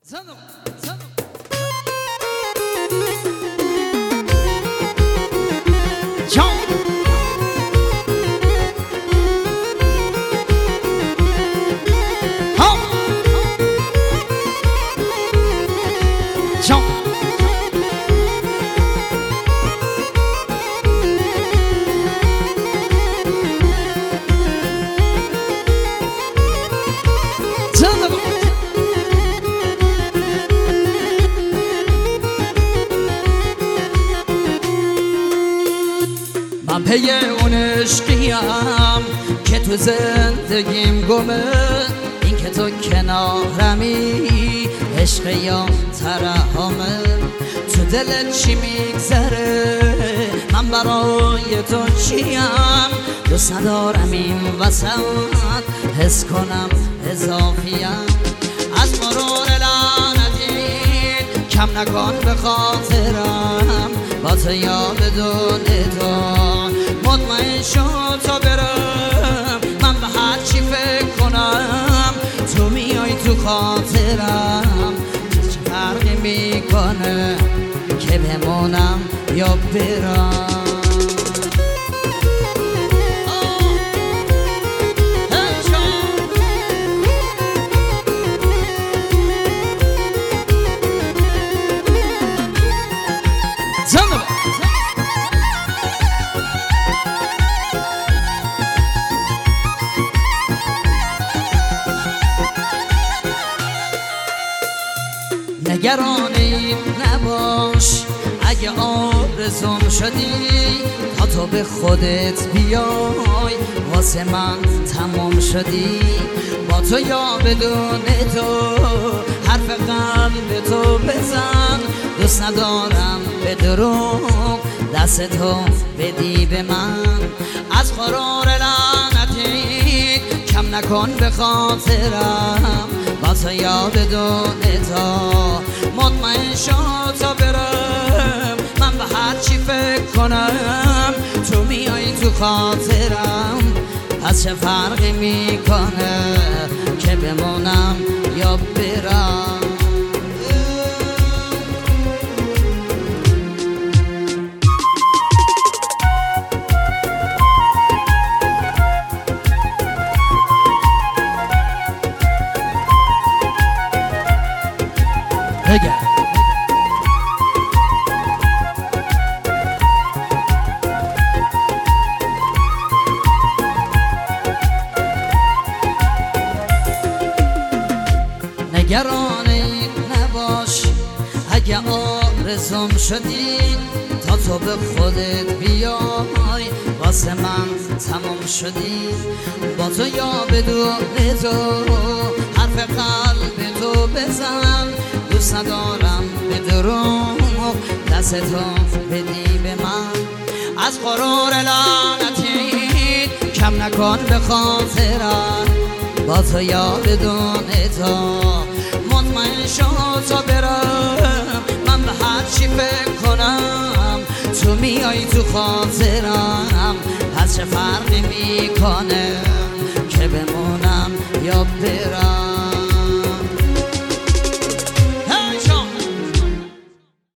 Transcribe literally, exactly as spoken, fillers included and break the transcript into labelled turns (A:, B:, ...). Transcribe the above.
A: زنم زنم جان ها جان من پی اون عشقیم که تو زندگیم گمه، این که تو کنارمی عشق یا ترحمه. تو دلت چی میگذره من برای تو چیم؟ دوست ندارم این وسط حس کنم اضافیم. از مرور لعنتی کم نکن به خاطرم، با تو یا بدون تو مطمئن شد تا برم. من به هر چی فکر کنم تو میای تو خاطرم. چه فرقی میکنه که بمونم یا برم؟ نگران این نباش اگه آرزوم شدی، تا تو به خودت بیای واسه من تمام شدی. با تو یا بدون تو حرف قلب تو بزن، دوست ندارم به دروغ دست تو بدی به من. از غرور لعنتی کم نکن به خاطرم، با تو یا بدون تو مطمئن شد تا برم. من به هر چی فکر کنم تو میای تو خاطرم. پس چه فرقی میکنه که بمونم یا برم؟ بگه نگران این نباش اگه آرزوم شدی، تا تو به خودت بیای واسه من تمام شدی. با تو یا بدون تو حرف قلب تو بزن، دوست ندارم به دروغ دست تو بدی به من. از غرور لعنتی کم نکن به خاطرم، با تو یا بدون تو مطمئن شد تا برم. من به هر چی فکر کنم تو میای تو خاطرم. پس چه فرقی میکنه که بمونم یا